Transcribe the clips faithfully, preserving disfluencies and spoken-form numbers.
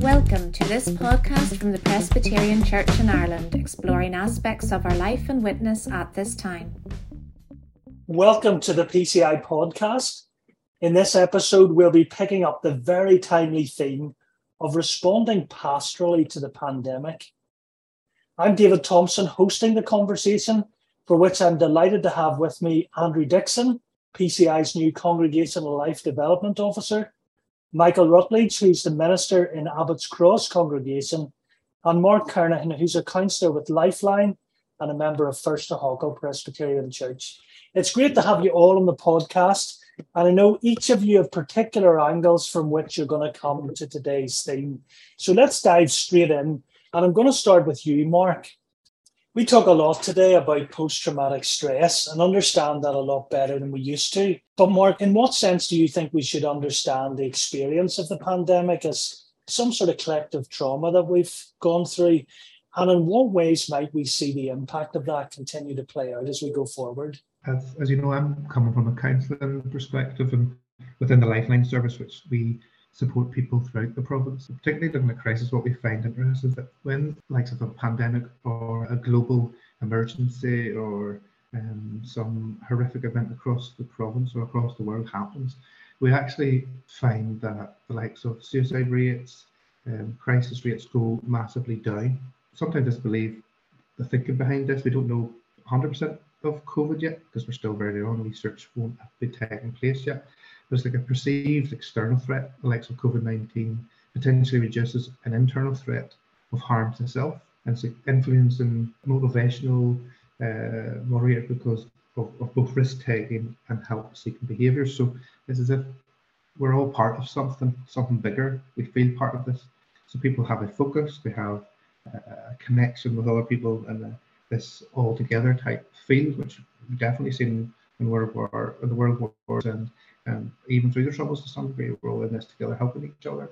Welcome to this podcast from the Presbyterian Church in Ireland, exploring aspects of our life and witness at this time. Welcome to the P C I podcast. In this episode, we'll be picking up the very timely theme of responding pastorally to the pandemic. I'm David Thompson, hosting the conversation, for which I'm delighted to have with me Andrew Dixon, P C I's new Congregational Life Development Officer, Michael Rutledge, who's the minister in Abbott's Cross congregation, and Mark Kernahan, who's a counsellor with Lifeline and a member of First Ahokal Presbyterian Church. It's great to have you all on the podcast, and I know each of you have particular angles from which you're going to come to today's theme. So let's dive straight in, and I'm going to start with you, Mark. We talk a lot today about post-traumatic stress and understand that a lot better than we used to. But Mark, in what sense do you think we should understand the experience of the pandemic as some sort of collective trauma that we've gone through? And in what ways might we see the impact of that continue to play out as we go forward? As, as you know, I'm coming from a counselling perspective, and within the Lifeline service, which we support people throughout the province, particularly during the crisis. What we find interesting is that when likes of a pandemic or a global emergency or um, some horrific event across the province or across the world happens, we actually find that the likes of suicide rates, um, crisis rates go massively down. Sometimes I disbelieve the thinking behind this. We don't know one hundred percent of COVID yet because we're still very on. Research won't be taking place yet. There's like a perceived external threat, the likes of COVID nineteen, potentially reduces an internal threat of harm to self, and so influencing motivational uh, moderators because of, of both risk-taking and help-seeking behaviours. So it's as if we're all part of something, something bigger. We feel part of this. So people have a focus, they have a connection with other people, and a, this all-together type feel, which we've definitely seen in World War, in the World Wars, and and even through the troubles to some degree, we're all in this together, helping each other.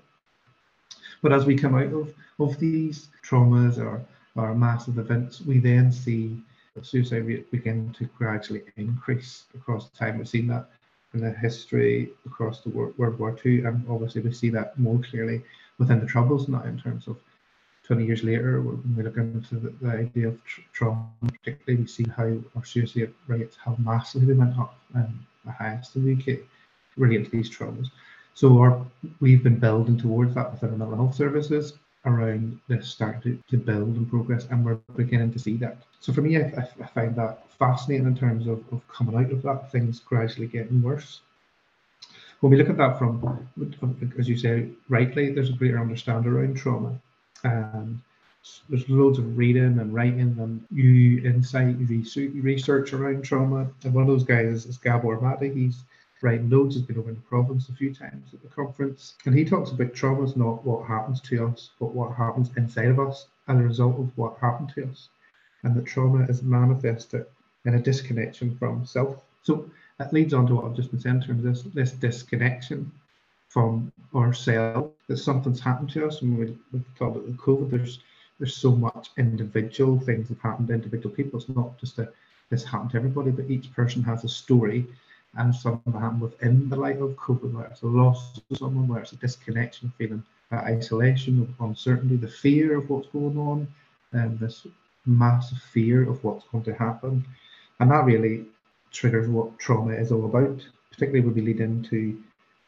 But as we come out of, of these traumas or, or massive events, we then see the suicide rate begin to gradually increase across time. We've seen that in the history across the World, World War Two, and obviously we see that more clearly within the troubles now in terms of twenty years later, when we look into the, the idea of tr- trauma, particularly we see how our suicide rates have massively went up, and the highest in the U K, related to these traumas. So our, we've been building towards that within our mental health services around this starting to, to build and progress, and we're beginning to see that. So for me, I, I find that fascinating in terms of, of coming out of that, things gradually getting worse. When we look at that from, as you say, rightly, there's a greater understanding around trauma. And there's loads of reading and writing and new insight, research around trauma. And one of those guys is Gabor Mate. He's writing loads, has been over in the province a few times at the conference. And he talks about trauma is not what happens to us, but what happens inside of us as a result of what happened to us. And that trauma is manifested in a disconnection from self. So that leads on to what I've just been saying in terms of this, this disconnection from ourselves, that something's happened to us. And we, we talk about the COVID, there's there's so much individual things that happen to individual people. It's not just that this happened to everybody, but each person has a story, and something happened within the light of COVID, where it's a loss of someone, where it's a disconnection, feeling that isolation, of uncertainty, the fear of what's going on, and this massive fear of what's going to happen. And that really triggers what trauma is all about, particularly when we lead into,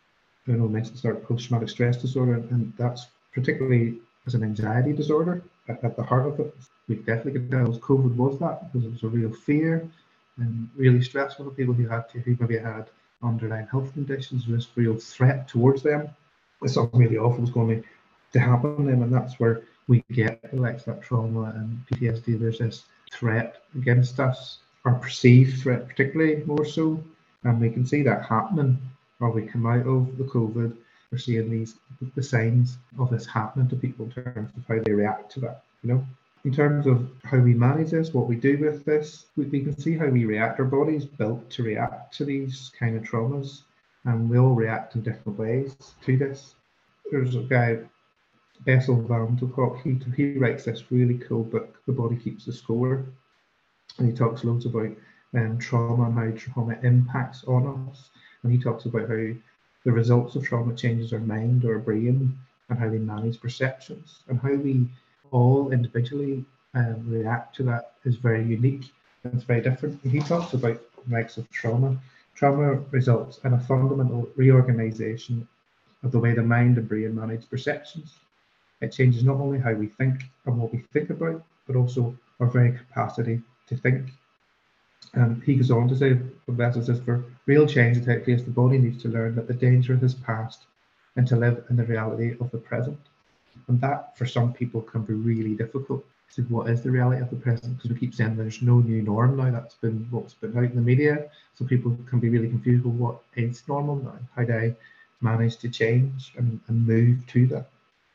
I know I mentioned start post-traumatic stress disorder, and that's particularly as an anxiety disorder at, at the heart of it. We definitely could tell COVID was that, because it was a real fear and really stressful for people who had to, who maybe had underlying health conditions, this real threat towards them. It's something really awful was going to happen to them, and that's where we get like that trauma and P T S D. There's this threat against us, or perceived threat particularly more so, and we can see that happening. Or we come out of the COVID, we're seeing these the signs of this happening to people in terms of how they react to that, you know. In terms of how we manage this, what we do with this, we, we can see how we react. Our body's built to react to these kind of traumas, and we all react in different ways to this. There's a guy, Bessel van der Kolk, he, he writes this really cool book, The Body Keeps the Score, and he talks loads about um, trauma and how trauma impacts on us. And he talks about how the results of trauma changes our mind, our brain, and how they manage perceptions, and how we all individually um, react to that is very unique. It's very different. And he talks about the likes of trauma. Trauma results in a fundamental reorganization of the way the mind and brain manage perceptions. It changes not only how we think and what we think about, but also our very capacity to think. And he goes on to say, the message says, for real change to take place, the body needs to learn that the danger of his past and to live in the reality of the present. And that, for some people, can be really difficult. So what is the reality of the present? Because we keep saying there's no new norm now. That's been what's been out in the media. So people can be really confused with what is normal now. How do I manage to change and, and move to that?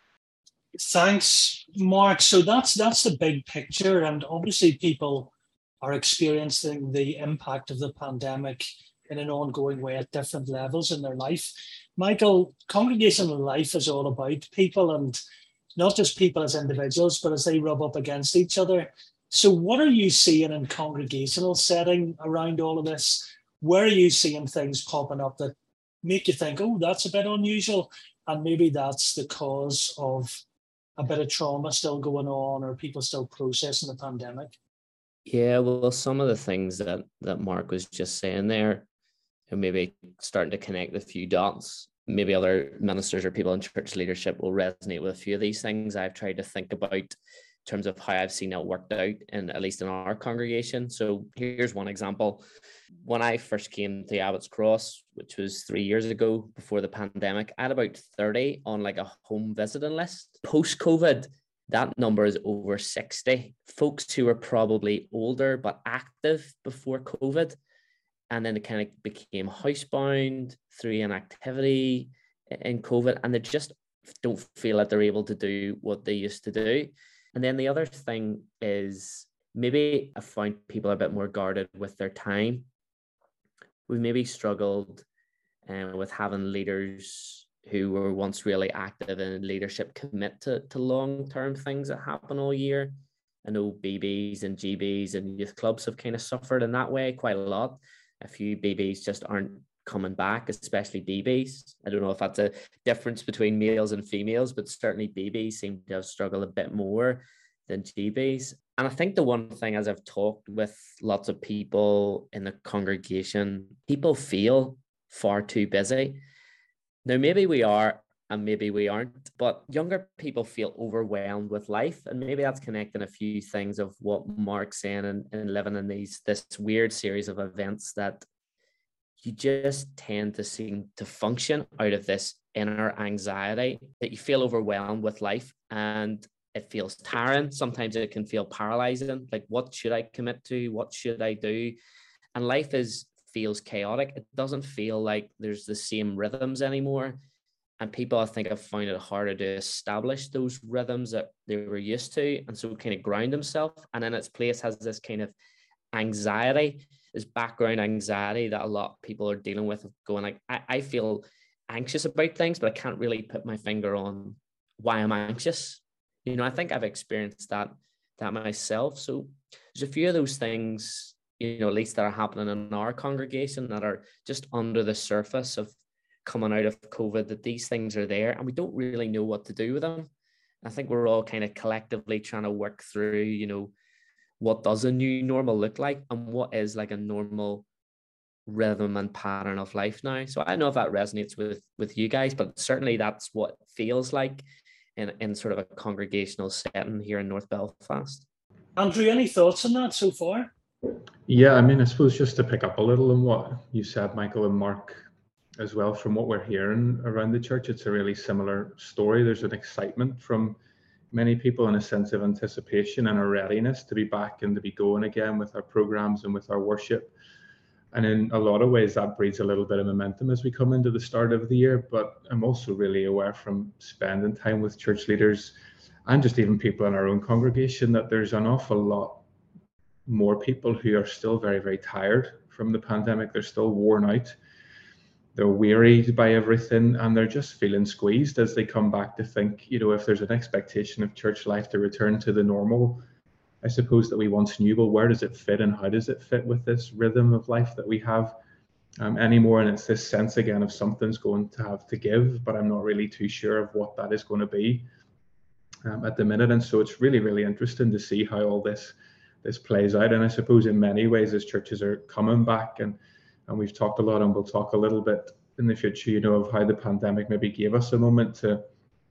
Thanks, Mark. So that's that's the big picture. And obviously people are experiencing the impact of the pandemic in an ongoing way at different levels in their life. Michael, congregational life is all about people, and not just people as individuals, but as they rub up against each other. So what are you seeing in congregational setting around all of this? Where are you seeing things popping up that make you think, oh, that's a bit unusual, and maybe that's the cause of a bit of trauma still going on, or people still processing the pandemic? Yeah, well, some of the things that, that Mark was just saying there, and maybe starting to connect a few dots, maybe other ministers or people in church leadership will resonate with a few of these things. I've tried to think about in terms of how I've seen it worked out, in at least in our congregation. So here's one example. When I first came to Abbott's Cross, which was three years ago before the pandemic, I had about thirty on like a home visiting list. Post-COVID, that number is over sixty. Folks who were probably older but active before COVID, and then it kind of became housebound through inactivity in COVID, and they just don't feel that they're able to do what they used to do. And then the other thing is, maybe I find people are a bit more guarded with their time. We maybe struggled uh, with having leaders who were once really active in leadership commit to, to long-term things that happen all year. I know B Bs and G Bs and youth clubs have kind of suffered in that way quite a lot. A few B Bs just aren't coming back, especially B Bs. I don't know if that's a difference between males and females, but certainly B Bs seem to have struggled a bit more than G Bs. And I think the one thing, as I've talked with lots of people in the congregation, people feel far too busy. Now, maybe we are and maybe we aren't, but younger people feel overwhelmed with life. And maybe that's connecting a few things of what Mark's saying, and, and living in these this weird series of events that you just tend to seem to function out of this inner anxiety, that you feel overwhelmed with life and it feels tiring. Sometimes it can feel paralyzing. Like, what should I commit to? What should I do? And life is feels chaotic. It doesn't feel like there's the same rhythms anymore. And people, I think, have found it harder to establish those rhythms that they were used to, and so kind of ground themselves. And in its place has this kind of anxiety, this background anxiety that a lot of people are dealing with, of going like, I, I feel anxious about things, but I can't really put my finger on why I'm anxious. You know, I think I've experienced that, that myself. So there's a few of those things, you know, at least that are happening in our congregation that are just under the surface of coming out of COVID, that these things are there and we don't really know what to do with them. I think we're all kind of collectively trying to work through, you know, what does a new normal look like and what is like a normal rhythm and pattern of life now. So I don't know if that resonates with, with you guys, but certainly that's what it feels like in, in sort of a congregational setting here in North Belfast. Andrew, any thoughts on that so far? Yeah, I mean, I suppose just to pick up a little on what you said, Michael and Mark, as well, from what we're hearing around the church, it's a really similar story. There's an excitement from many people and a sense of anticipation and a readiness to be back and to be going again with our programs and with our worship. And in a lot of ways, that breeds a little bit of momentum as we come into the start of the year. But I'm also really aware from spending time with church leaders and just even people in our own congregation that there's an awful lot more people who are still very, very tired from the pandemic. They're still worn out. They're wearied by everything, and they're just feeling squeezed as they come back to think, you know, if there's an expectation of church life to return to the normal, I suppose, that we once knew, well, where does it fit and how does it fit with this rhythm of life that we have? um, anymore. And it's this sense again of something's going to have to give, but I'm not really too sure of what that is going to be um, at the minute. And so it's really, really interesting to see how all this this plays out. And I suppose in many ways, as churches are coming back, and and we've talked a lot, and we'll talk a little bit in the future, you know, of how the pandemic maybe gave us a moment to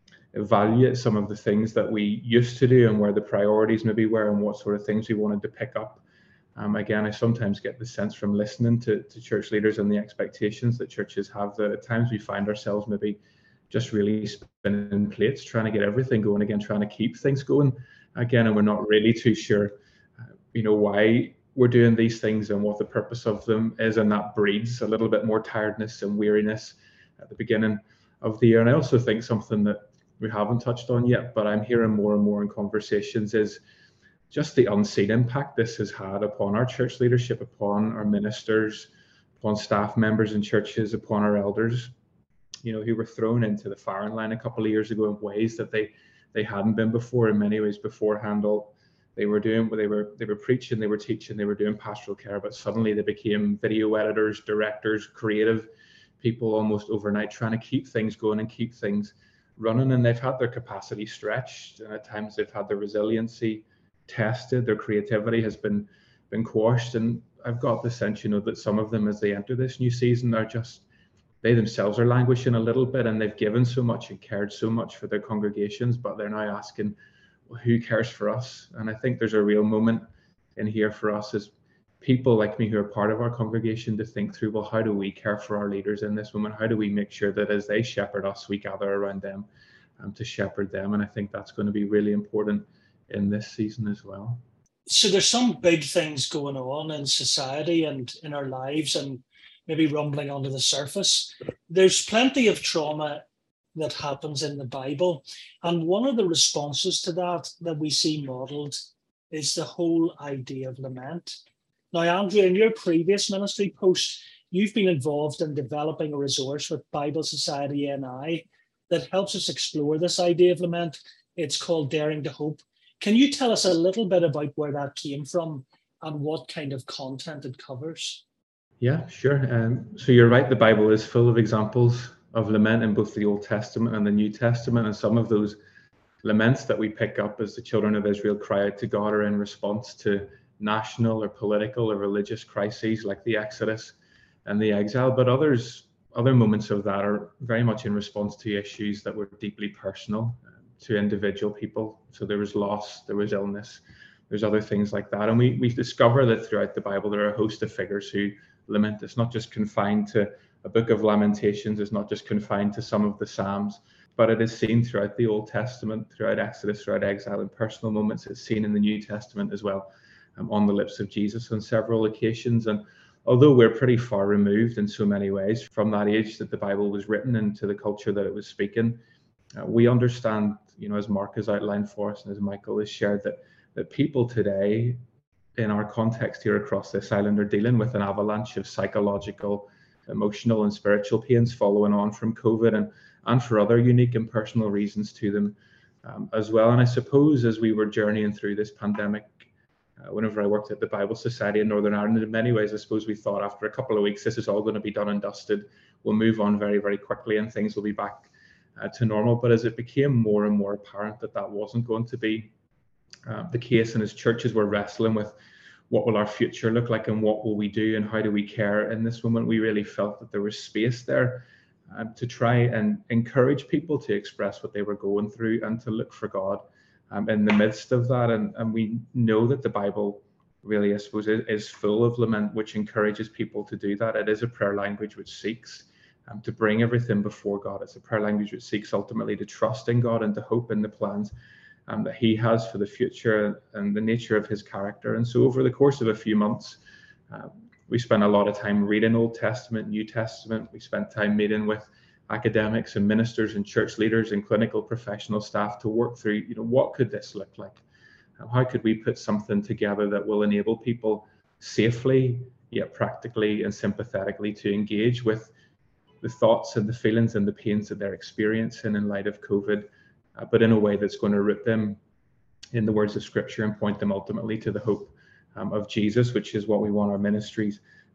evaluate some of the things that we used to do and where the priorities maybe were and what sort of things we wanted to pick up. Um, again, I sometimes get the sense from listening to, to church leaders and the expectations that churches have that at times we find ourselves maybe just really spinning plates, trying to get everything going again, trying to keep things going again, and we're not really too sure, uh, you know, why we're doing these things and what the purpose of them is, and that breeds a little bit more tiredness and weariness at the beginning of the year. And I also think something that we haven't touched on yet, but I'm hearing more and more in conversations, is just the unseen impact this has had upon our church leadership, upon our ministers, upon staff members in churches, upon our elders, you know, who were thrown into the firing line a couple of years ago in ways that they they hadn't been before. In many ways beforehand, all they were doing, they were they were preaching, they were teaching, they were doing pastoral care, but suddenly they became video editors, directors, creative people almost overnight, trying to keep things going and keep things running. And they've had their capacity stretched, and at times they've had their resiliency tested, their creativity has been been quashed. And I've got the sense, you know, that some of them as they enter this new season are just, they themselves are languishing a little bit, and they've given so much and cared so much for their congregations, but they're now asking, well, who cares for us? And I think there's a real moment in here for us as people like me who are part of our congregation to think through, well, how do we care for our leaders in this moment? How do we make sure that as they shepherd us, we gather around them um, to shepherd them? And I think that's going to be really important in this season as well. So there's some big things going on in society and in our lives, and maybe rumbling under the surface. There's plenty of trauma that happens in the Bible. And one of the responses to that that we see modeled is the whole idea of lament. Now, Andrea, in your previous ministry post, you've been involved in developing a resource with Bible Society N I that helps us explore this idea of lament. It's called Daring to Hope. Can you tell us a little bit about where that came from and what kind of content it covers? Yeah, sure. Um, so you're right, the Bible is full of examples of lament in both the Old Testament and the New Testament. And some of those laments that we pick up as the children of Israel cry out to God are in response to national or political or religious crises like the Exodus and the exile. But others, other moments of that are very much in response to issues that were deeply personal to individual people. So there was loss, there was illness, there's other things like that. And we, we discover that throughout the Bible, there are a host of figures who lament. It's not just confined to a book of Lamentations, it's not just confined to some of the Psalms, but it is seen throughout the Old Testament, throughout Exodus, throughout exile, in personal moments. It's seen in the New Testament as well, um, on the lips of Jesus on several occasions. And although we're pretty far removed in so many ways from that age that the Bible was written into the culture that it was speaking, uh, we understand, you know, as Mark has outlined for us and as Michael has shared, that that people today in our context here across this island are dealing with an avalanche of psychological, emotional and spiritual pains following on from COVID, and, and for other unique and personal reasons to them um, as well. And I suppose as we were journeying through this pandemic, uh, whenever I worked at the Bible Society in Northern Ireland, in many ways, I suppose we thought after a couple of weeks, this is all going to be done and dusted. We'll move on very, very quickly and things will be back uh, to normal. But as it became more and more apparent that that wasn't going to be uh, the case, and as churches were wrestling with what will our future look like and what will we do and how do we care in this moment, we really felt that there was space there um, to try and encourage people to express what they were going through and to look for God um, in the midst of that. And, and we know that the Bible really, I suppose, is, is full of lament, which encourages people to do that. It is a prayer language which seeks um, to bring everything before God. It's a prayer language which seeks ultimately to trust in God and to hope in the plans Um, that he has for the future and the nature of his character. And so over the course of a few months, uh, we spent a lot of time reading Old Testament, New Testament. We spent time meeting with academics and ministers and church leaders and clinical professional staff to work through, you know, what could this look like? How could we put something together that will enable people safely, yet practically and sympathetically to engage with the thoughts and the feelings and the pains that they're experiencing in light of COVID, Uh, but in a way that's going to root them in the words of Scripture and point them ultimately to the hope um, of Jesus, which is what we want our ministries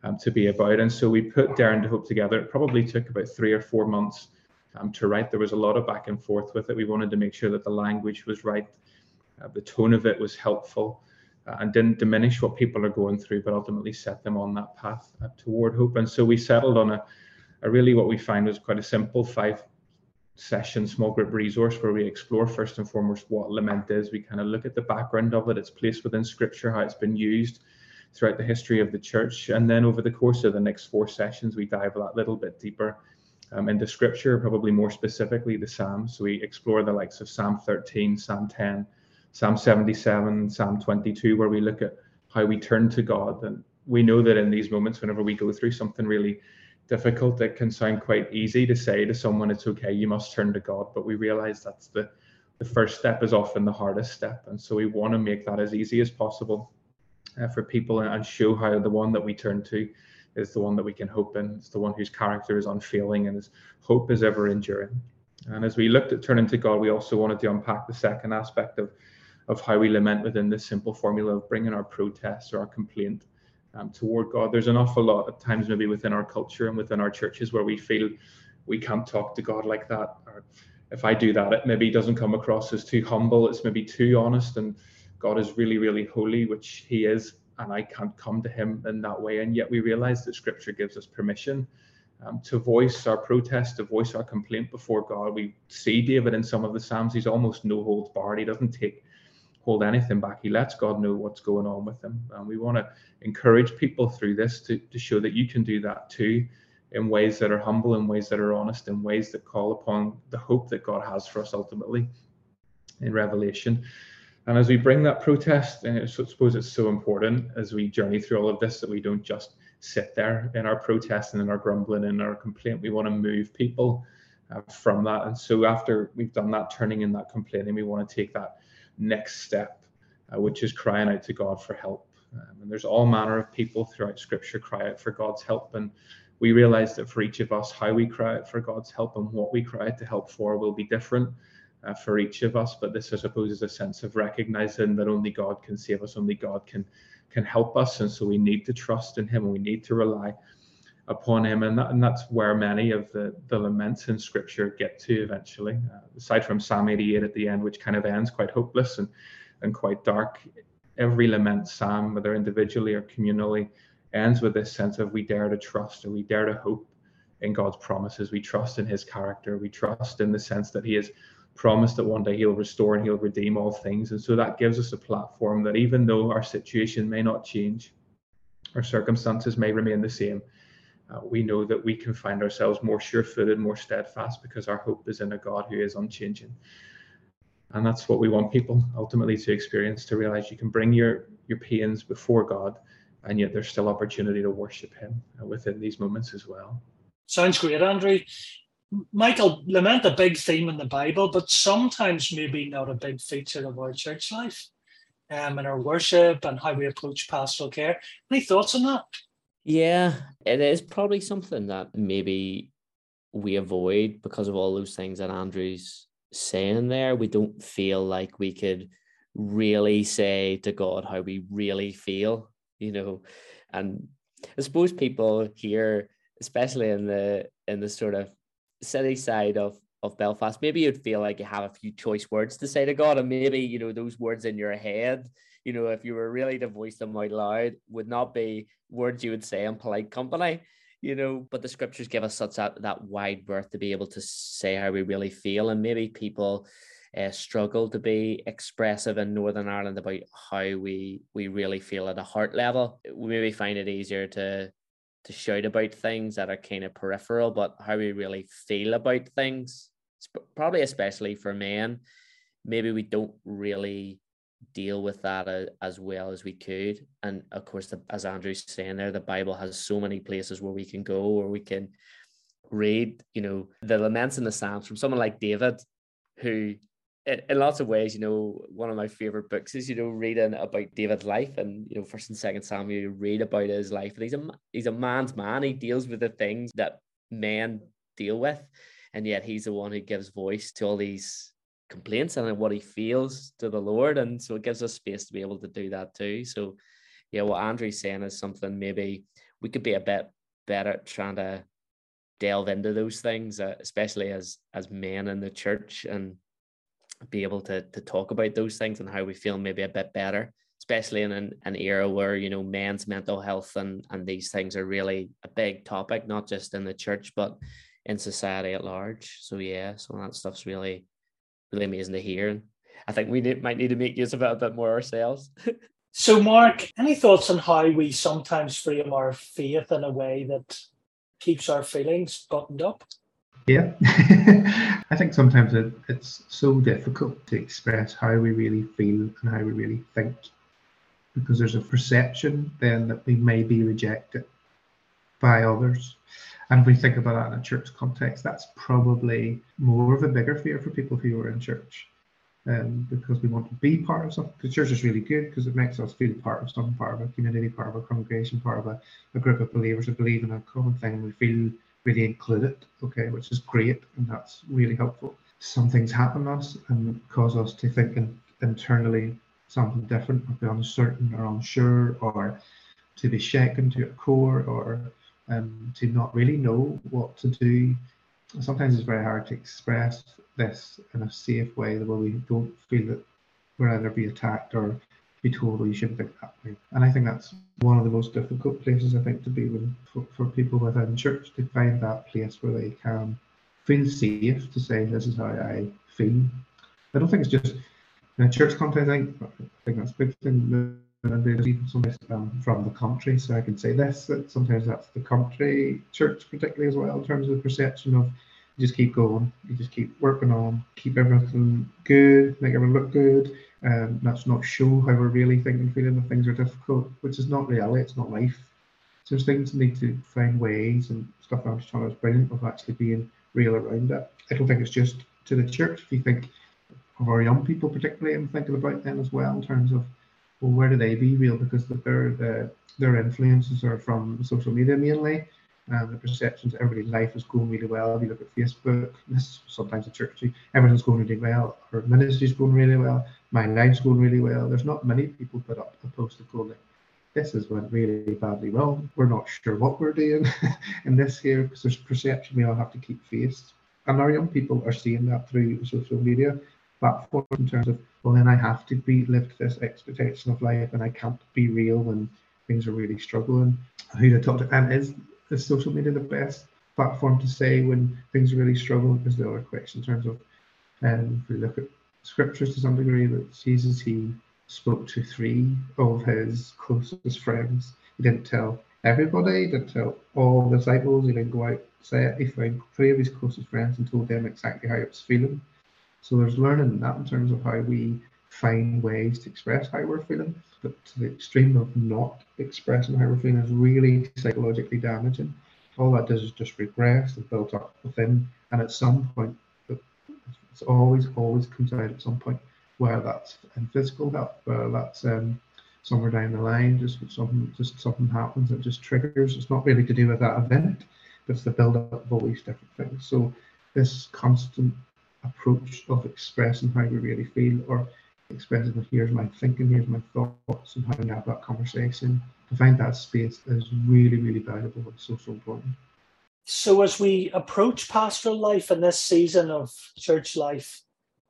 um, to be about. And so we put Daring to Hope together. It probably took about three or four months um, to write. There was a lot of back and forth with it. We wanted to make sure that the language was right, uh, the tone of it was helpful, uh, and didn't diminish what people are going through, but ultimately set them on that path uh, toward hope. And so we settled on a, a really what we find was quite a simple five session small group resource where we explore first and foremost what lament is. We kind of look at the background of it, its place within Scripture, how it's been used throughout the history of the church. And then over the course of the next four sessions, we dive a little bit deeper um, into Scripture, probably more specifically the Psalms. So we explore the likes of Psalm thirteen, Psalm ten, Psalm seventy-seven, Psalm twenty-two, where we look at how we turn to God. And we know that in these moments, whenever we go through something really difficult, it can sound quite easy to say to someone, it's okay, you must turn to God. But we realize that's the, the first step is often the hardest step. And so we want to make that as easy as possible uh, for people and show how the one that we turn to is the one that we can hope in. It's the one whose character is unfailing and his hope is ever enduring. And as we looked at turning to God, we also wanted to unpack the second aspect of, of how we lament within this simple formula of bringing our protest or our complaint Um, toward God. There's an awful lot of times maybe within our culture and within our churches where we feel we can't talk to God like that, or if I do that, it maybe doesn't come across as too humble, it's maybe too honest, and God is really, really holy, which he is, and I can't come to him in that way. And yet we realize that Scripture gives us permission um, to voice our protest, to voice our complaint before God. We see David in some of the Psalms, he's almost no holds barred. He doesn't take hold anything back. He lets God know what's going on with him. And we want to encourage people through this to, to show that you can do that too, in ways that are humble, in ways that are honest, in ways that call upon the hope that God has for us ultimately in Revelation. And as we bring that protest, and I suppose it's so important as we journey through all of this that we don't just sit there in our protest and in our grumbling and our complaint. We want to move people uh, from that. And so after we've done that turning and that complaining, we want to take that next step, uh, which is crying out to God for help. Um, and there's all manner of people throughout Scripture cry out for God's help. And we realize that for each of us, how we cry out for God's help and what we cry out to help for will be different uh, for each of us. But this, I suppose, is a sense of recognizing that only God can save us, only God can can help us. And so we need to trust in him, and we need to rely upon him. And, that, and that's where many of the, the laments in Scripture get to eventually. Uh, aside from Psalm eighty-eight at the end, which kind of ends quite hopeless and, and quite dark, every lament psalm, whether individually or communally, ends with this sense of we dare to trust, or we dare to hope in God's promises. We trust in his character. We trust in the sense that he has promised that one day he'll restore and he'll redeem all things. And so that gives us a platform that even though our situation may not change, our circumstances may remain the same, uh, we know that we can find ourselves more sure-footed, more steadfast, because our hope is in a God who is unchanging. And that's what we want people ultimately to experience, to realize you can bring your, your pains before God, and yet there's still opportunity to worship him within these moments as well. Sounds great, Andrew. Michael, lament a big theme in the Bible, but sometimes maybe not a big feature of our church life um, and our worship and how we approach pastoral care. Any thoughts on that? Yeah, it is probably something that maybe we avoid because of all those things that Andrew's saying there. We don't feel like we could really say to God how we really feel, you know. And I suppose people here, especially in the in the sort of city side of of Belfast, maybe you'd feel like you have a few choice words to say to God, and maybe, you know, those words in your head, you know, if you were really to voice them out loud, would not be words you would say in polite company, you know. But the Scriptures give us such that, that wide berth to be able to say how we really feel. And maybe people uh, struggle to be expressive in Northern Ireland about how we we really feel at a heart level. We maybe find it easier to to shout about things that are kind of peripheral, but how we really feel about things, probably especially for men, maybe we don't really deal with that as, as well as we could. And of course, the, as Andrew's saying there, the Bible has so many places where we can go, where we can read, you know, the laments and the Psalms from someone like David, who in, in lots of ways, you know, one of my favorite books is, you know, reading about David's life. And, you know, First and Second Samuel, you read about his life, and he's a he's a man's man. He deals with the things that men deal with, and yet he's the one who gives voice to all these complaints and what he feels to the Lord. And so it gives us space to be able to do that too. So yeah, what Andrew's saying is something maybe we could be a bit better at trying to delve into those things, uh, especially as as men in the church, and be able to to talk about those things and how we feel maybe a bit better, especially in an, an era where, you know, men's mental health and and these things are really a big topic, not just in the church but in society at large. So yeah, so that stuff's really really amazing to hear, and I think we need, might need to make use of it a bit more ourselves. So Mark, any thoughts on how we sometimes frame our faith in a way that keeps our feelings buttoned up? Yeah, I think sometimes it, it's so difficult to express how we really feel and how we really think, because there's a perception then that we may be rejected by others. And if we think about that in a church context, that's probably more of a bigger fear for people who are in church, um, because we want to be part of something. The church is really good because it makes us feel part of something, part of a community, part of a congregation, part of a, a group of believers who believe in a common thing. We feel really included, okay, which is great, and that's really helpful. Some things happen to us and cause us to think in, internally something different, or be uncertain or unsure, or to be shaken to a core, or um, to not really know what to do. Sometimes it's very hard to express this in a safe way, where we don't feel that we'll either be attacked or be told, well, you shouldn't think that way. And I think that's one of the most difficult places, I think, to be with, for, for people within church, to find that place where they can feel safe to say, this is how I feel. I don't think it's just in a church context. I think, I think that's a big thing. Even somebody um, from the country, so I can say this, that sometimes that's the country church particularly as well, in terms of the perception of you just keep going, you just keep working on, keep everything good, make everyone look good, and that's not show how we're really thinking, feeling that things are difficult, which is not reality, it's not life. So there's things need to find ways, and stuff I'm just trying to brilliant of actually being real around it. I don't think it's just to the church. If you think of our young people particularly, I'm thinking about them as well, in terms of, well, where do they be real? Because their the, their influences are from social media mainly, and the perceptions that everybody's life is going really well. If you look at Facebook, this is sometimes a church, everything's going really well, our ministry's going really well, my life's going really well. There's not many people put up a post of going, this has went really badly wrong. We're not sure what we're doing in this here, because there's perception we all have to keep faced. And our young people are seeing that through social media platform, in terms of, well, then I have to be lived this expectation of life, and I can't be real when things are really struggling. Who to talk to, and is, is social media the best platform to say when things really struggle? Is the other question, in terms of, um, if we look at scriptures to some degree, that Jesus, he spoke to three of his closest friends. He didn't tell everybody, he didn't tell all the disciples, he didn't go out and say it. He found three of his closest friends and told them exactly how he was feeling. So there's learning in that, in terms of how we find ways to express how we're feeling. But to the extreme of not expressing how we're feeling is really psychologically damaging. All that does is just regress and build up within. And at some point, it's always, always comes out at some point, whether that's in physical health, whether that's um, somewhere down the line, just something, just something happens that just triggers. It's not really to do with that event, but it's the build up of all these different things. So this constant approach of expressing how we really feel, or expressing, well, here's my thinking, here's my thoughts, and how we have that conversation, to find that space is really, really valuable and so, so important. So as we approach pastoral life in this season of church life,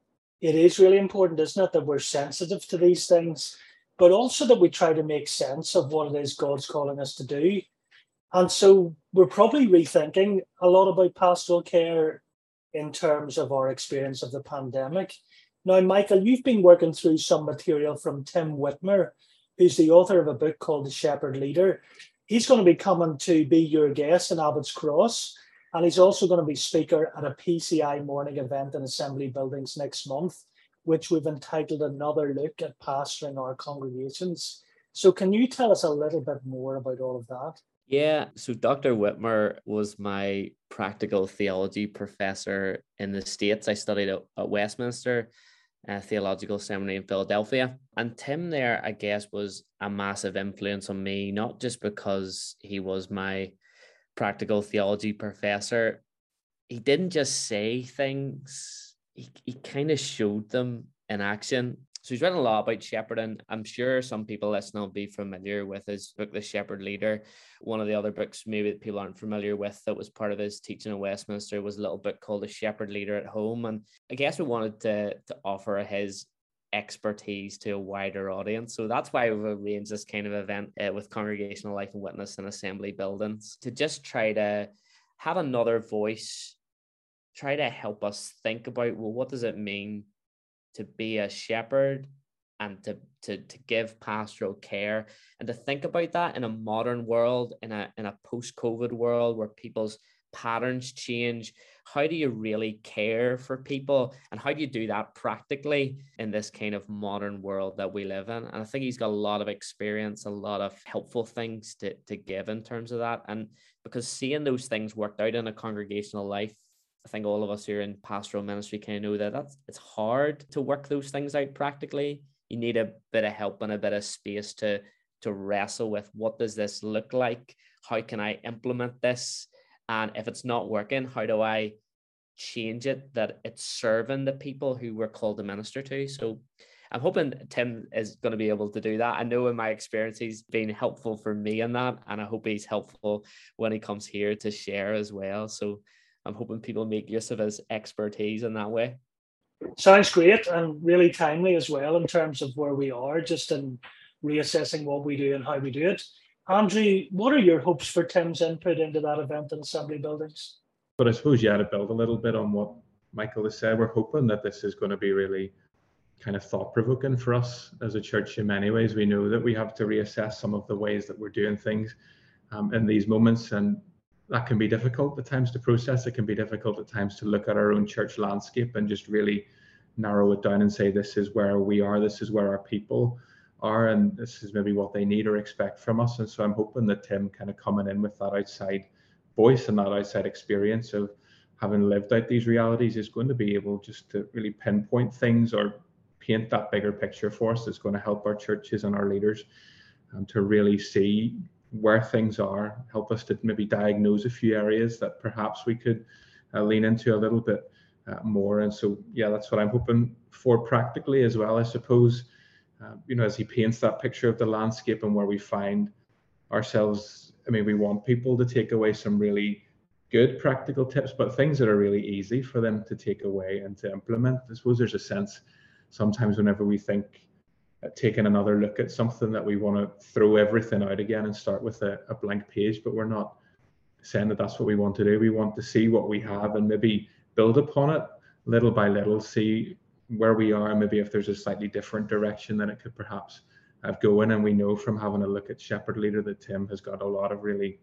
it is really important, isn't it, that we're sensitive to these things, but also that we try to make sense of what it is God's calling us to do. And so we're probably rethinking a lot about pastoral care in terms of our experience of the pandemic. Now, Michael, you've been working through some material from Tim Whitmer, who's the author of a book called The Shepherd Leader. He's going to be coming to be your guest in Abbott's Cross, and he's also going to be speaker at a P C I morning event in Assembly Buildings next month, which we've entitled Another Look at Pastoring Our Congregations. So can you tell us a little bit more about all of that? Yeah, so Doctor Whitmer was my practical theology professor in the States. I studied at, at Westminster uh, Theological Seminary in Philadelphia. And Tim there, I guess, was a massive influence on me, not just because he was my practical theology professor. He didn't just say things, he, he kind of showed them in action. So he's written a lot about shepherding. I'm sure some people listening will be familiar with his book, The Shepherd Leader. One of the other books maybe that people aren't familiar with that was part of his teaching in Westminster was a little book called The Shepherd Leader at Home. And I guess we wanted to, to offer his expertise to a wider audience. So that's why we've arranged this kind of event uh, with Congregational Life and Witness in Assembly buildings to just try to have another voice, try to help us think about, well, what does it mean to be a shepherd and to, to, to give pastoral care, and to think about that in a modern world, in a, in a post-COVID world where people's patterns change. How do you really care for people, and how do you do that practically in this kind of modern world that we live in? And I think he's got a lot of experience, a lot of helpful things to, to give in terms of that. And because seeing those things worked out in a congregational life, I think all of us who are in pastoral ministry kind of know that that's, it's hard to work those things out practically. You need a bit of help and a bit of space to, to wrestle with, what does this look like? How can I implement this? And if it's not working, how do I change it that it's serving the people who we're called to minister to? So I'm hoping Tim is going to be able to do that. I know in my experience, he's been helpful for me in that, and I hope he's helpful when he comes here to share as well. So I'm hoping people make use of his expertise in that way. Sounds great, and really timely as well in terms of where we are, just in reassessing what we do and how we do it. Andrew, what are your hopes for Tim's input into that event in Assembly buildings? But I suppose, yeah, to build a little bit on what Michael has said, we're hoping that this is going to be really kind of thought-provoking for us as a church in many ways. We know that we have to reassess some of the ways that we're doing things um, in these moments, and that can be difficult at times to process. It can be difficult at times to look at our own church landscape and just really narrow it down and say, this is where we are, this is where our people are, and this is maybe what they need or expect from us. And so I'm hoping that Tim kind of coming in with that outside voice and that outside experience of having lived out these realities is going to be able just to really pinpoint things or paint that bigger picture for us. That's going to help our churches and our leaders um, to really see where things are, help us to maybe diagnose a few areas that perhaps we could uh, lean into a little bit uh, more. And so, yeah, that's what I'm hoping for practically as well, I suppose. Uh, you know, as he paints that picture of the landscape and where we find ourselves, I mean, we want people to take away some really good practical tips, but things that are really easy for them to take away and to implement. I suppose there's a sense sometimes whenever we think taking another look at something that we want to throw everything out again and start with a, a blank page, but we're not saying that that's what we want to do. We want to see what we have and maybe build upon it little by little, see where we are, and maybe if there's a slightly different direction that it could perhaps have go in. And we know from having a look at Shepherd Leader that Tim has got a lot of really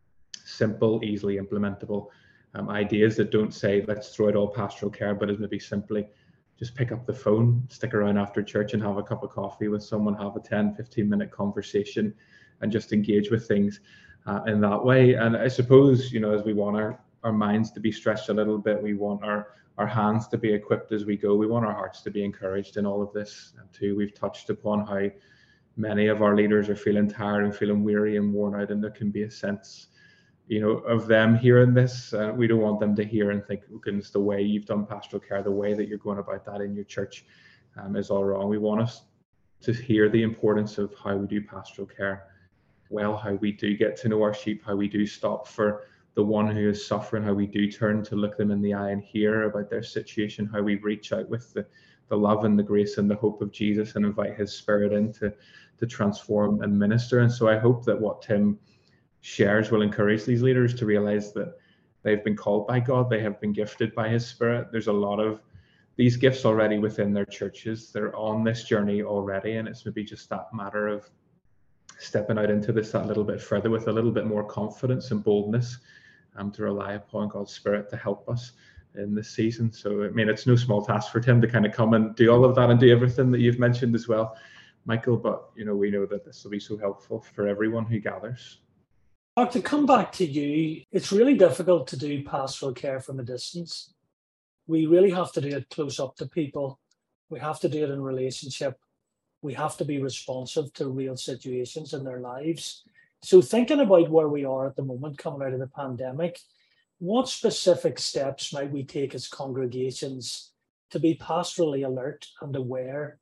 simple, easily implementable um, ideas that don't say, let's throw it all pastoral care, but is maybe simply just pick up the phone, stick around after church and have a cup of coffee with someone, have a ten, fifteen minute conversation and just engage with things uh, in that way. And I suppose, you know, as we want our, our minds to be stretched a little bit, we want our, our hands to be equipped as we go. We want our hearts to be encouraged in all of this too. We've touched upon how many of our leaders are feeling tired and feeling weary and worn out, and there can be a sense, you know, of them hearing this. Uh, we don't want them to hear and think, oh goodness, the way you've done pastoral care, the way that you're going about that in your church um, is all wrong. We want us to hear the importance of how we do pastoral care well, how we do get to know our sheep, how we do stop for the one who is suffering, how we do turn to look them in the eye and hear about their situation, how we reach out with the, the love and the grace and the hope of Jesus and invite his spirit in to, to transform and minister. And so I hope that what Tim shares will encourage these leaders to realize that they've been called by God, they have been gifted by his spirit. There's a lot of these gifts already within their churches. They're on this journey already, and it's maybe just that matter of stepping out into this that little bit further with a little bit more confidence and boldness um, to rely upon God's spirit to help us in this season. So, I mean, it's no small task for Tim to kind of come and do all of that and do everything that you've mentioned as well, Michael, but, you know, we know that this will be so helpful for everyone who gathers. Mark, to come back to you, it's really difficult to do pastoral care from a distance. We really have to do it close up to people. We have to do it in relationship. We have to be responsive to real situations in their lives. So thinking about where we are at the moment coming out of the pandemic, what specific steps might we take as congregations to be pastorally alert and aware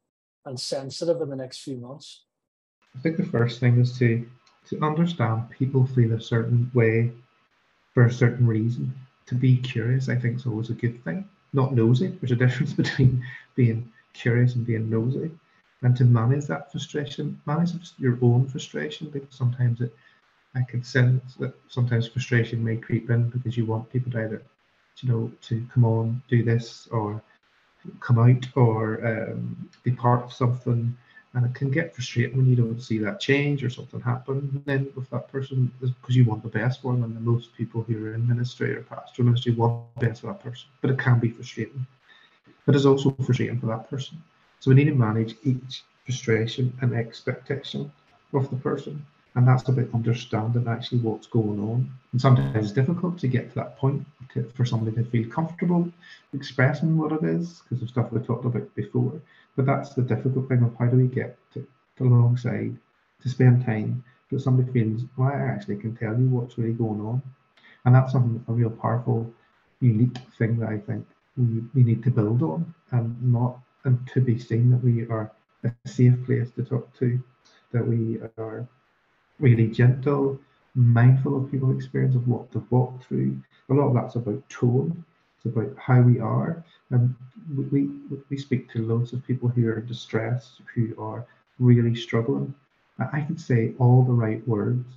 and sensitive in the next few months? I think the first thing is to to understand people feel a certain way for a certain reason. To be curious, I think, is always a good thing. Not nosy. There's a difference between being curious and being nosy. And to manage that frustration, manage your own frustration, because sometimes it, I can sense that sometimes frustration may creep in because you want people to either, you know, to come on, do this, or come out, or um, be part of something. And it can get frustrating when you don't see that change or something happen then with that person, because you want the best for them. And most people who are in ministry or pastoral ministry want the best for that person. But it can be frustrating. But it's also frustrating for that person. So we need to manage each frustration and expectation of the person. And that's about understanding actually what's going on. And sometimes it's difficult to get to that point to, for somebody to feel comfortable expressing what it is, because of stuff we talked about before. But that's the difficult thing of how do we get to, to alongside, to spend time, that somebody feels, well, I actually can tell you what's really going on. And that's something, a real powerful, unique thing that I think we, we need to build on, and not, and to be seen that we are a safe place to talk to, that we are really gentle, mindful of people's experience of what they've walked through. A lot of that's about tone. It's about how we are. And we, we, we speak to loads of people who are distressed, who are really struggling. I can say all the right words,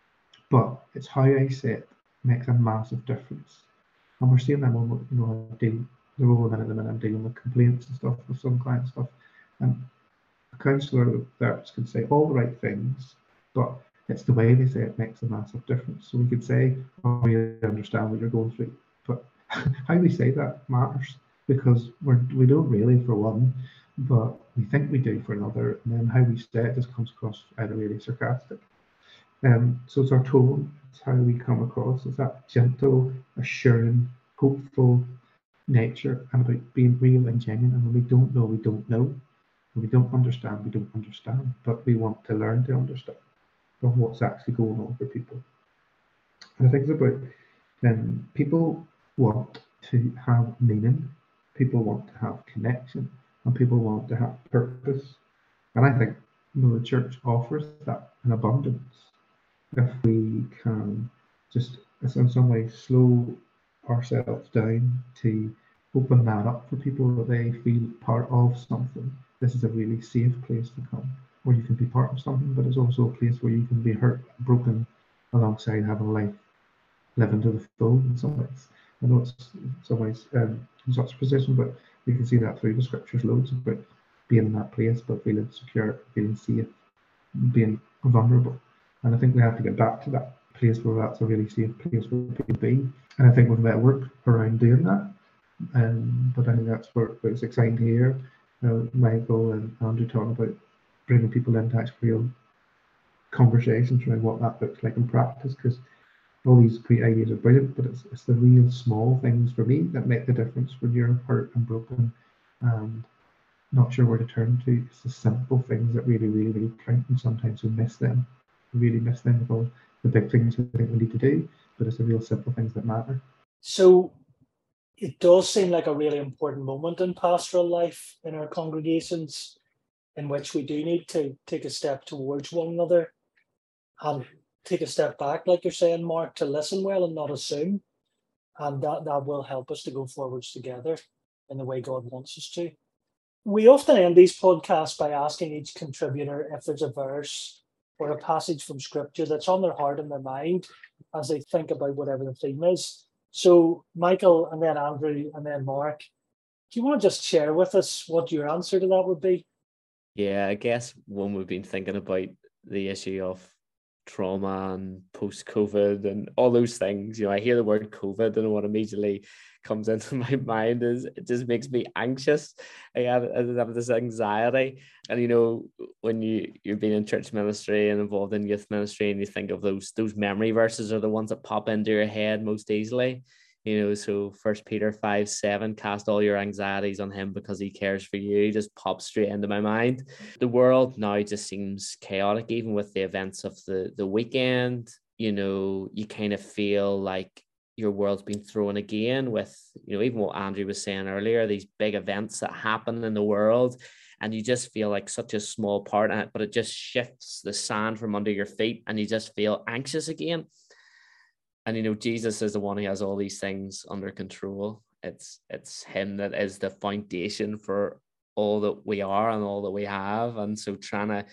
but it's how I say it makes a massive difference. And we're seeing them on, you know, I deal, the role at the minute I'm dealing with complaints and stuff with some client stuff. And a counsellor or therapist can say all the right things, but it's the way they say it makes a massive difference. So we could say, oh, we understand what you're going through, but how we say that matters, because we're, we don't really for one, but we think we do for another, and then how we say it just comes across either really sarcastic. Um, so it's our tone, it's how we come across, it's that gentle, assuring, hopeful nature, and about being real and genuine. And when we don't know, we don't know. When we don't understand, we don't understand, but we want to learn to understand of what's actually going on for people. And I think it's about um, people want to have meaning, people want to have connection, and people want to have purpose. And I think, you know, the church offers that in abundance. If we can just, in some way, slow ourselves down to open that up for people, that they feel part of something. This is a really safe place to come, where you can be part of something, but it's also a place where you can be hurt, broken, alongside having life living to the full in some ways. I know it's in some ways um, in such a position, but you can see that through the scriptures loads about being in that place, but feeling secure, feeling safe, being vulnerable. And I think we have to get back to that place where that's a really safe place for people to be. And I think we've got work around doing that. Um, but I think that's where it's exciting to hear uh, Michael and Andrew talking about bringing people into actual real conversations around what that looks like in practice, because all these great ideas are brilliant, but it's, it's the real small things for me that make the difference when you're hurt and broken and not sure where to turn to. It's the simple things that really, really, really count, and sometimes we miss them. We really miss them with all the big things we think we need to do, but it's the real simple things that matter. So it does seem like a really important moment in pastoral life in our congregations, in which we do need to take a step towards one another and take a step back, like you're saying, Mark, to listen well and not assume. And that, that will help us to go forwards together in the way God wants us to. We often end these podcasts by asking each contributor if there's a verse or a passage from Scripture that's on their heart and their mind as they think about whatever the theme is. So, Michael, and then Andrew, and then Mark, do you want to just share with us what your answer to that would be? Yeah, I guess when we've been thinking about the issue of trauma and post-COVID and all those things, you know, I hear the word COVID and what immediately comes into my mind is it just makes me anxious. I have, I have this anxiety. And, you know, when you, you've been in church ministry and involved in youth ministry and you think of those, those memory verses are the ones that pop into your head most easily. You know, so First Peter five seven, cast all your anxieties on him because he cares for you, just pops straight into my mind. The world now just seems chaotic, even with the events of the, the weekend. You know, you kind of feel like your world's been thrown again with, you know, even what Andrew was saying earlier, these big events that happen in the world, and you just feel like such a small part in it, but it just shifts the sand from under your feet and you just feel anxious again. And, you know, Jesus is the one who has all these things under control. It's, it's him that is the foundation for all that we are and all that we have. And so trying to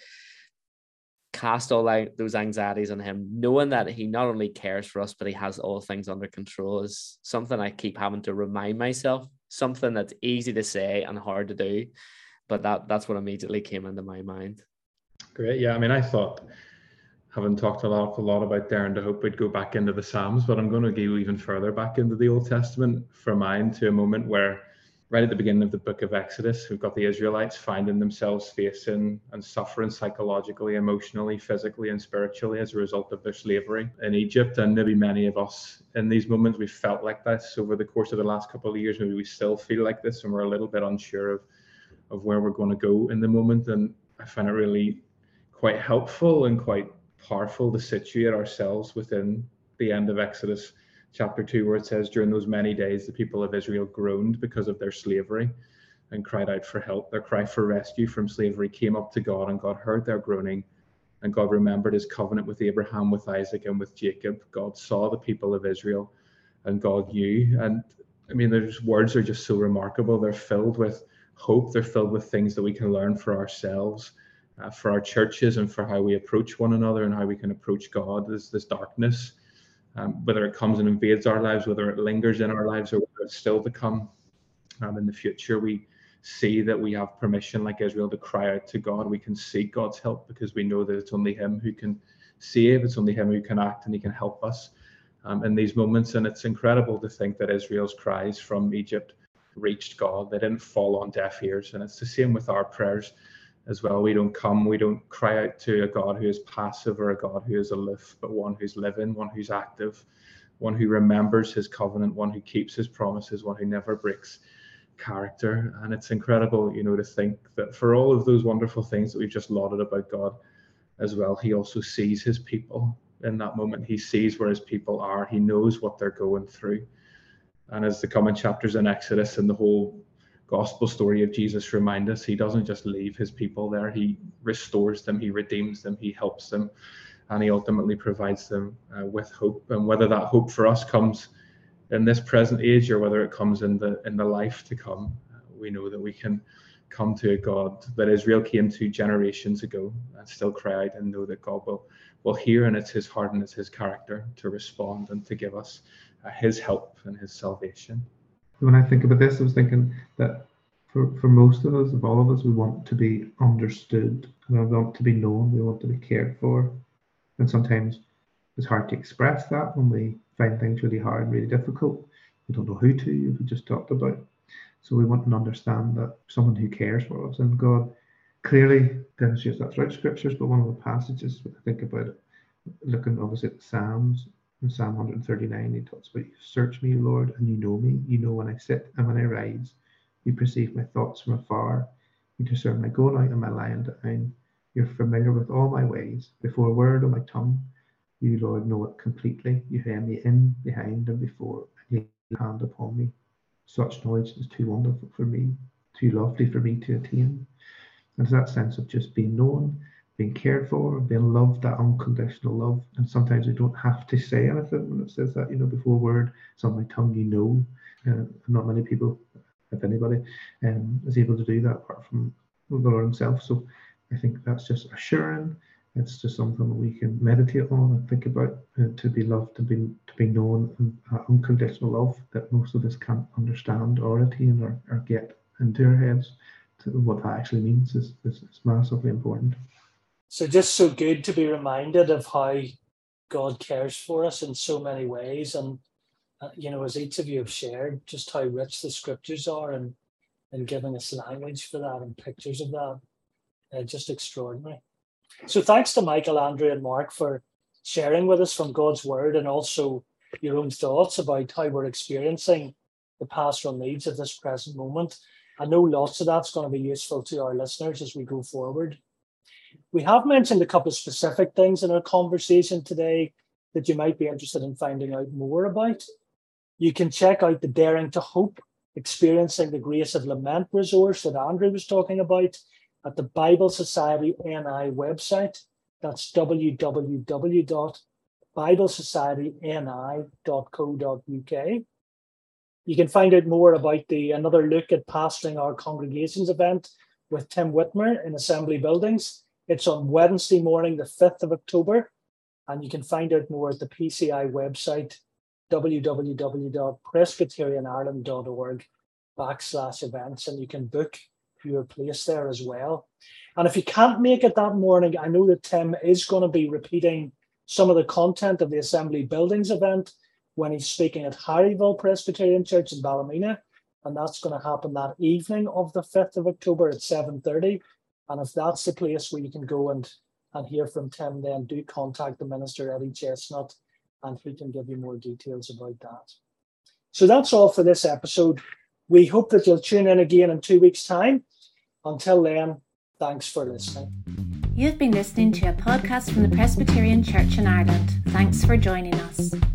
cast all out those anxieties on him, knowing that he not only cares for us, but he has all things under control, is something I keep having to remind myself, something that's easy to say and hard to do. But that that's what immediately came into my mind. Great. Yeah, I mean, I thought, having talked a lot, a lot about daring to hope, we'd go back into the Psalms, but I'm going to go even further back into the Old Testament for mine, to a moment where right at the beginning of the book of Exodus, we've got the Israelites finding themselves facing and suffering psychologically, emotionally, physically, and spiritually as a result of their slavery in Egypt. And maybe many of us in these moments, we've felt like this over the course of the last couple of years. Maybe we still feel like this, and we're a little bit unsure of, of where we're going to go in the moment. And I find it really quite helpful and quite powerful to situate ourselves within the end of Exodus chapter two, where it says, during those many days, the people of Israel groaned because of their slavery and cried out for help. Their cry for rescue from slavery came up to God, and God heard their groaning, and God remembered his covenant with Abraham, with Isaac, and with Jacob. God saw the people of Israel, and God knew. And I mean, those words are just so remarkable. They're filled with hope. They're filled with things that we can learn for ourselves, uh, for our churches, and for how we approach one another and how we can approach God as this darkness. Um, whether it comes and invades our lives, whether it lingers in our lives, or whether it's still to come um, in the future, we see that we have permission, like Israel, to cry out to God. We can seek God's help because we know that it's only him who can save, it's only him who can act, and he can help us um, in these moments. And it's incredible to think that Israel's cries from Egypt reached God. They didn't fall on deaf ears. And it's the same with our prayers as well. We don't come, we don't cry out to a God who is passive or a God who is aloof, but one who's living, one who's active, one who remembers his covenant, one who keeps his promises, one who never breaks character. And it's incredible, you know, to think that for all of those wonderful things that we've just lauded about God as well, he also sees his people in that moment. He sees where his people are. He knows what they're going through. And as the coming chapters in Exodus and the whole gospel story of Jesus remind us, he doesn't just leave his people there. He restores them, he redeems them, he helps them, and he ultimately provides them uh, with hope. And whether that hope for us comes in this present age or whether it comes in the in the life to come, uh, we know that we can come to a God that Israel came to generations ago and still cry out, and know that God will will hear, and it's his heart and it's his character to respond and to give us uh, his help and his salvation. When I think about this, I was thinking that for, for most of us, of all of us, we want to be understood, and we want to be known, we want to be cared for. And sometimes it's hard to express that when we find things really hard and really difficult. We don't know who to, as we just talked about. So we want to understand that someone who cares for us, and God clearly demonstrates that throughout scriptures. But one of the passages, when I think about it, looking obviously at the Psalms, in Psalm one thirty-nine, he talks about, you search me, Lord, and you know me. You know when I sit and when I rise. You perceive my thoughts from afar. You discern my going out and my lying down. You're familiar with all my ways. Before a word on my tongue, you, Lord, know it completely. You hem me in, behind, and before, and you lay your hand upon me. Such knowledge is too wonderful for me, too lovely for me to attain. And it's that sense of just being known, being cared for, being loved, that unconditional love. And sometimes we don't have to say anything when it says that, you know, before a word, it's on my tongue, you know. Uh, not many people, if anybody, um, is able to do that apart from the Lord himself. So I think that's just assuring. It's just something that we can meditate on and think about, uh, to be loved, to be to be known, and uh, unconditional love that most of us can't understand or attain or, or get into our heads. To what that actually means is, is, is massively important. So just so good to be reminded of how God cares for us in so many ways. And, uh, you know, as each of you have shared, just how rich the scriptures are, and, and giving us language for that and pictures of that. Uh, just extraordinary. So thanks to Michael, Andrew, and Mark for sharing with us from God's word, and also your own thoughts about how we're experiencing the pastoral needs of this present moment. I know lots of that's going to be useful to our listeners as we go forward. We have mentioned a couple of specific things in our conversation today that you might be interested in finding out more about. You can check out the Daring to Hope, Experiencing the Grace of Lament resource that Andrew was talking about at the Bible Society N I website. That's w w w dot bible society n i dot co dot u k. You can find out more about the another look at pastoring our congregations event with Tim Whitmer in Assembly Buildings. It's on Wednesday morning, the fifth of October, and you can find out more at the P C I website, w w w dot presbyterian ireland dot org backslash events, and you can book your place there as well. And if you can't make it that morning, I know that Tim is going to be repeating some of the content of the Assembly Buildings event when he's speaking at Harryville Presbyterian Church in Ballymena, and that's going to happen that evening of the fifth of October at seven thirty. And if that's the place where you can go and, and hear from Tim, then do contact the minister, Eddie Chestnut, and he can give you more details about that. So that's all for this episode. We hope that you'll tune in again in two weeks' time. Until then, thanks for listening. You've been listening to a podcast from the Presbyterian Church in Ireland. Thanks for joining us.